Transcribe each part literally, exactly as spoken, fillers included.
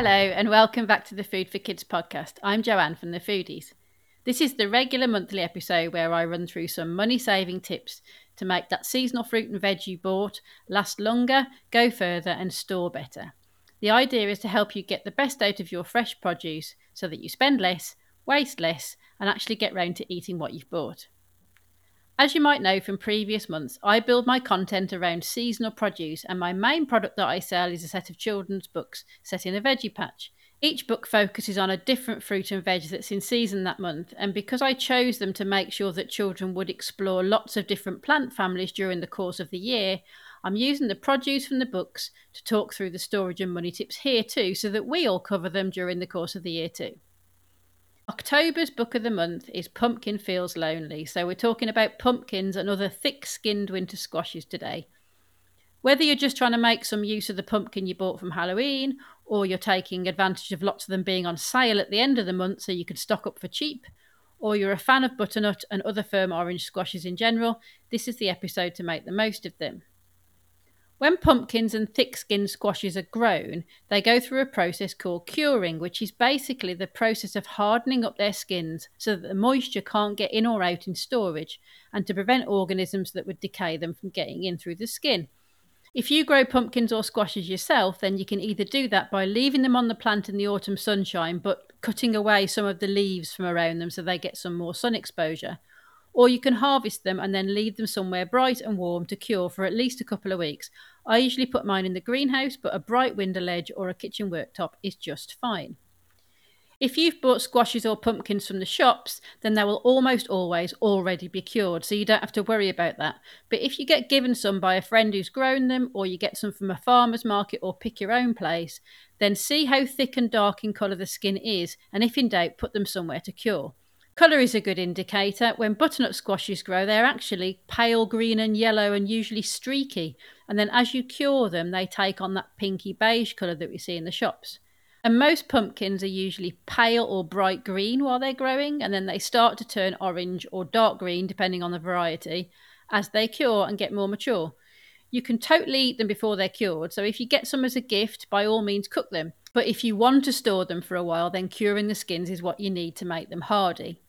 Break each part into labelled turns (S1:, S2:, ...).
S1: Hello and welcome back to the Food for Kids podcast. I'm Joanne from The Foodies. This is the regular monthly episode where I run through some money-saving tips to make that seasonal fruit and veg you bought last longer, go further and store better. The idea is to help you get the best out of your fresh produce so that you spend less, waste less and actually get round to eating what you've bought. As you might know from previous months, I build my content around seasonal produce and my main product that I sell is a set of children's books set in a veggie patch. Each book focuses on a different fruit and veg that's in season that month, and because I chose them to make sure that children would explore lots of different plant families during the course of the year, I'm using the produce from the books to talk through the storage and money tips here too, so that we all cover them during the course of the year too. October's book of the month is Pumpkin Feels Lonely, so we're talking about pumpkins and other thick-skinned winter squashes today. Whether you're just trying to make some use of the pumpkin you bought from Halloween, or you're taking advantage of lots of them being on sale at the end of the month so you can stock up for cheap, or you're a fan of butternut and other firm orange squashes in general, this is the episode to make the most of them. When pumpkins and thick-skinned squashes are grown, they go through a process called curing, which is basically the process of hardening up their skins so that the moisture can't get in or out in storage, and to prevent organisms that would decay them from getting in through the skin. If you grow pumpkins or squashes yourself, then you can either do that by leaving them on the plant in the autumn sunshine, but cutting away some of the leaves from around them so they get some more sun exposure, or you can harvest them and then leave them somewhere bright and warm to cure for at least a couple of weeks. I usually put mine in the greenhouse, but a bright window ledge or a kitchen worktop is just fine. If you've bought squashes or pumpkins from the shops, then they will almost always already be cured, so you don't have to worry about that. But if you get given some by a friend who's grown them, or you get some from a farmer's market or pick your own place, then see how thick and dark in colour the skin is, and if in doubt, put them somewhere to cure. Colour is a good indicator. When butternut squashes grow, they're actually pale green and yellow and usually streaky. And then as you cure them, they take on that pinky beige colour that we see in the shops. And most pumpkins are usually pale or bright green while they're growing, and then they start to turn orange or dark green, depending on the variety, as they cure and get more mature. You can totally eat them before they're cured, so if you get some as a gift, by all means cook them. But if you want to store them for a while, then curing the skins is what you need to make them hardy.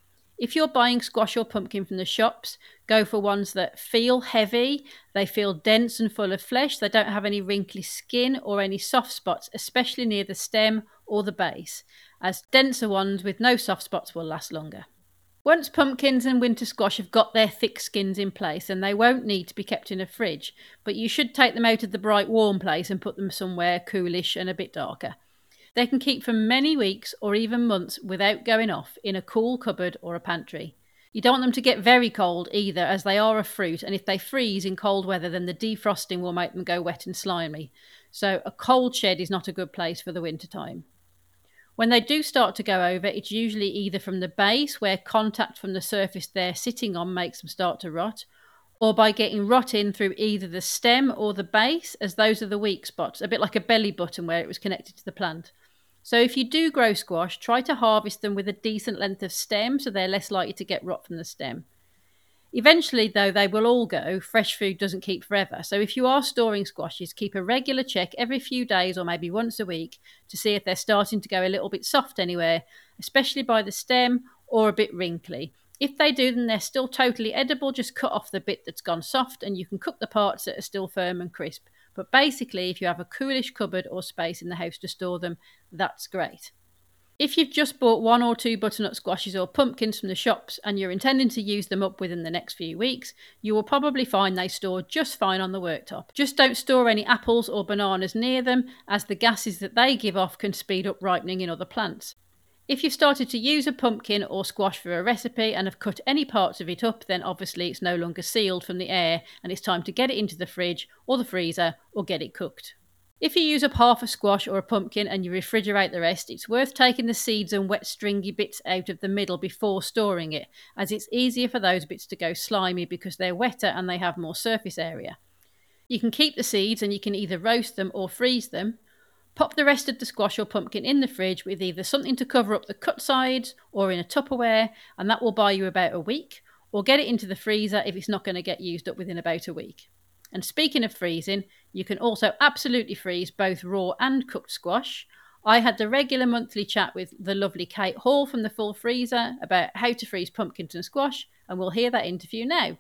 S1: If you're buying squash or pumpkin from the shops, go for ones that feel heavy, they feel dense and full of flesh, they don't have any wrinkly skin or any soft spots, especially near the stem or the base, as denser ones with no soft spots will last longer. Once pumpkins and winter squash have got their thick skins in place, then they won't need to be kept in a fridge, but you should take them out of the bright warm place and put them somewhere coolish and a bit darker. They can keep for many weeks or even months without going off in a cool cupboard or a pantry. You don't want them to get very cold either, as they are a fruit, and if they freeze in cold weather, then the defrosting will make them go wet and slimy. So a cold shed is not a good place for the winter time. When they do start to go over, it's usually either from the base, where contact from the surface they're sitting on makes them start to rot, or by getting rot in through either the stem or the base, as those are the weak spots, a bit like a belly button where it was connected to the plant. So if you do grow squash, try to harvest them with a decent length of stem so they're less likely to get rot from the stem. Eventually, though, they will all go. Fresh food doesn't keep forever. So if you are storing squashes, keep a regular check every few days or maybe once a week to see if they're starting to go a little bit soft anywhere, especially by the stem or a bit wrinkly. If they do, then they're still totally edible. Just cut off the bit that's gone soft and you can cook the parts that are still firm and crisp. But basically, if you have a coolish cupboard or space in the house to store them, that's great. If you've just bought one or two butternut squashes or pumpkins from the shops and you're intending to use them up within the next few weeks, you will probably find they store just fine on the worktop. Just don't store any apples or bananas near them, as the gases that they give off can speed up ripening in other plants. If you've started to use a pumpkin or squash for a recipe and have cut any parts of it up, then obviously it's no longer sealed from the air and it's time to get it into the fridge or the freezer or get it cooked. If you use up half a squash or a pumpkin and you refrigerate the rest, it's worth taking the seeds and wet stringy bits out of the middle before storing it, as it's easier for those bits to go slimy because they're wetter and they have more surface area. You can keep the seeds and you can either roast them or freeze them. Pop the rest of the squash or pumpkin in the fridge with either something to cover up the cut sides or in a Tupperware, and that will buy you about a week, or get it into the freezer if it's not going to get used up within about a week. And speaking of freezing, you can also absolutely freeze both raw and cooked squash. I had the regular monthly chat with the lovely Kate Hall from the Full Freezer about how to freeze pumpkins and squash, and we'll hear that interview now.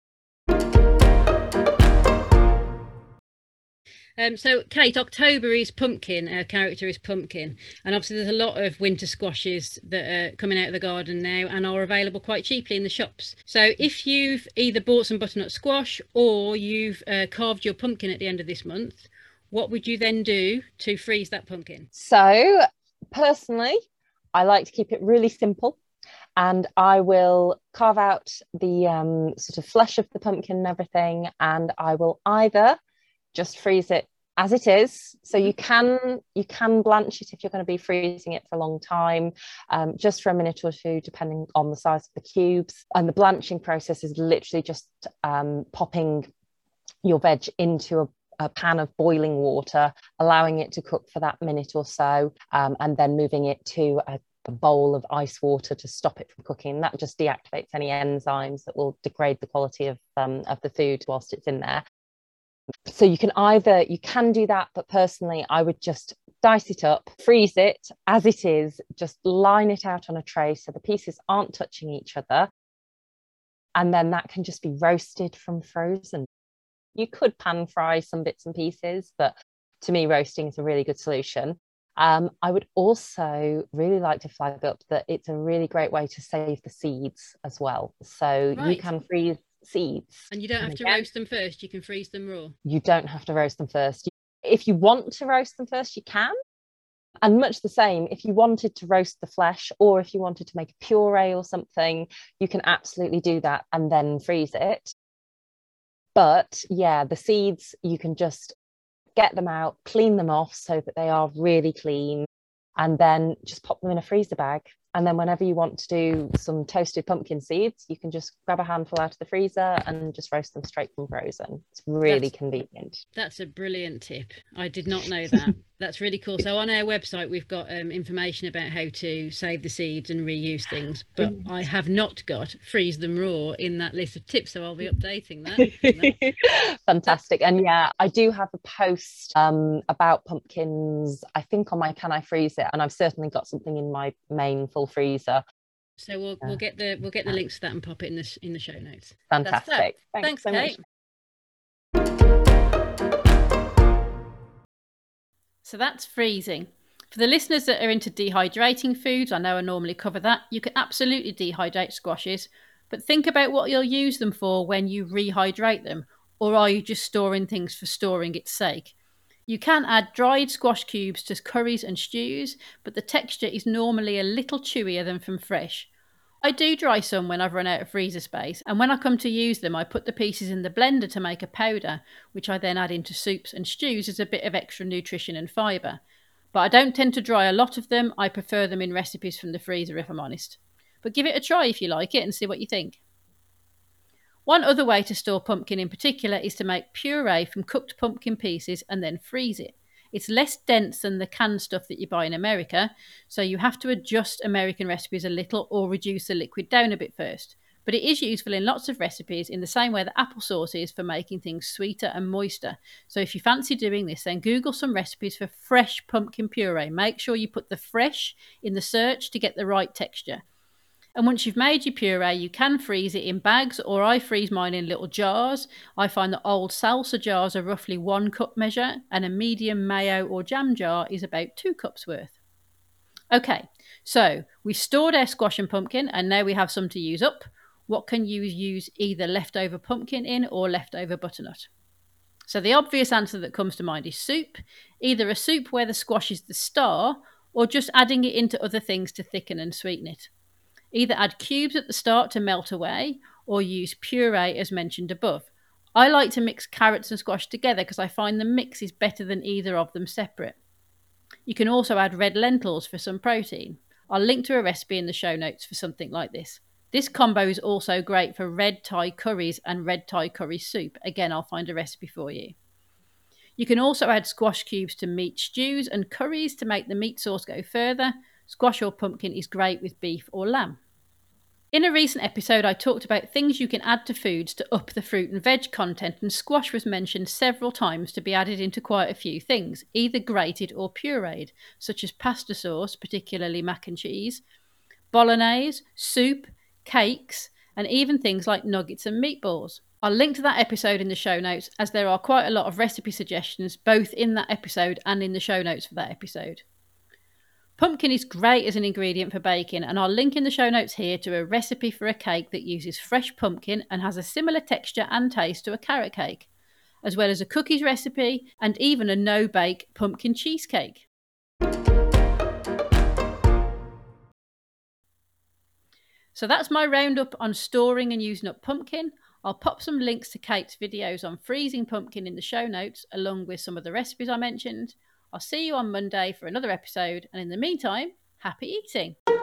S1: Um, so, Kate, October is pumpkin. Our character is pumpkin. And obviously there's a lot of winter squashes that are coming out of the garden now and are available quite cheaply in the shops. So if you've either bought some butternut squash or you've uh, carved your pumpkin at the end of this month, what would you then do to freeze that pumpkin?
S2: So, personally, I like to keep it really simple. And I will carve out the um, sort of flesh of the pumpkin and everything. And I will either just freeze it as it is. So you can you can blanch it if you're going to be freezing it for a long time, um, just for a minute or two, depending on the size of the cubes. And the blanching process is literally just um, popping your veg into a a pan of boiling water, allowing it to cook for that minute or so, um, and then moving it to a, a bowl of ice water to stop it from cooking. That just deactivates any enzymes that will degrade the quality of um, of the food whilst it's in there. So you can either, you can do that, but personally, I would just dice it up, freeze it as it is, just line it out on a tray so the pieces aren't touching each other. And then that can just be roasted from frozen. You could pan fry some bits and pieces, but to me, roasting is a really good solution. Um, I would also really like to flag up that it's a really great way to save the seeds as well. So right. You can freeze seeds.
S1: And you don't have and to again, roast them first, you can freeze them raw.
S2: You don't have to roast them first. If you want to roast them first, you can. And much the same, if you wanted to roast the flesh or if you wanted to make a puree or something, you can absolutely do that and then freeze it. But yeah, the seeds, you can just get them out, clean them off so that they are really clean, and then just pop them in a freezer bag. And then whenever you want to do some toasted pumpkin seeds, you can just grab a handful out of the freezer and just roast them straight from frozen. It's really that's, convenient.
S1: That's a brilliant tip. I did not know that. That's really cool. So on our website, we've got um, information about how to save the seeds and reuse things, but I have not got freeze them raw in that list of tips. So I'll be updating that.
S2: Fantastic. And yeah, I do have a post um, about pumpkins, I think on my Can I Freeze It? And I've certainly got something in my main full freezer.
S1: So we'll we'll get the we'll get the links to that and pop it in the in the show notes.
S2: Fantastic.
S1: Thanks, Thanks so Kate. Much. So that's freezing. For the listeners that are into dehydrating foods, I know I normally cover that. You can absolutely dehydrate squashes, but think about what you'll use them for when you rehydrate them, or are you just storing things for storing its sake? You can add dried squash cubes to curries and stews, but the texture is normally a little chewier than from fresh. I do dry some when I've run out of freezer space, and when I come to use them, I put the pieces in the blender to make a powder, which I then add into soups and stews as a bit of extra nutrition and fibre. But I don't tend to dry a lot of them. I prefer them in recipes from the freezer, if I'm honest. But give it a try if you like it and see what you think. One other way to store pumpkin in particular is to make puree from cooked pumpkin pieces and then freeze it. It's less dense than the canned stuff that you buy in America, so you have to adjust American recipes a little or reduce the liquid down a bit first. But it is useful in lots of recipes in the same way that applesauce is for making things sweeter and moister. So if you fancy doing this, then Google some recipes for fresh pumpkin puree. Make sure you put the fresh in the search to get the right texture. And once you've made your puree, you can freeze it in bags, or I freeze mine in little jars. I find that old salsa jars are roughly one cup measure, and a medium mayo or jam jar is about two cups worth. Okay, so we've stored our squash and pumpkin, and now we have some to use up. What can you use either leftover pumpkin in or leftover butternut? So the obvious answer that comes to mind is soup, either a soup where the squash is the star, or just adding it into other things to thicken and sweeten it. Either add cubes at the start to melt away, or use puree as mentioned above. I like to mix carrots and squash together because I find the mix is better than either of them separate. You can also add red lentils for some protein. I'll link to a recipe in the show notes for something like this. This combo is also great for red Thai curries and red Thai curry soup. Again, I'll find a recipe for you. You can also add squash cubes to meat stews and curries to make the meat sauce go further. Squash or pumpkin is great with beef or lamb. In a recent episode, I talked about things you can add to foods to up the fruit and veg content, and squash was mentioned several times to be added into quite a few things, either grated or pureed, such as pasta sauce, particularly mac and cheese, bolognese, soup, cakes, and even things like nuggets and meatballs. I'll link to that episode in the show notes, as there are quite a lot of recipe suggestions both in that episode and in the show notes for that episode. Pumpkin is great as an ingredient for baking, and I'll link in the show notes here to a recipe for a cake that uses fresh pumpkin and has a similar texture and taste to a carrot cake, as well as a cookies recipe and even a no-bake pumpkin cheesecake. So that's my roundup on storing and using up pumpkin. I'll pop some links to Kate's videos on freezing pumpkin in the show notes, along with some of the recipes I mentioned. I'll see you on Monday for another episode, and in the meantime, happy eating!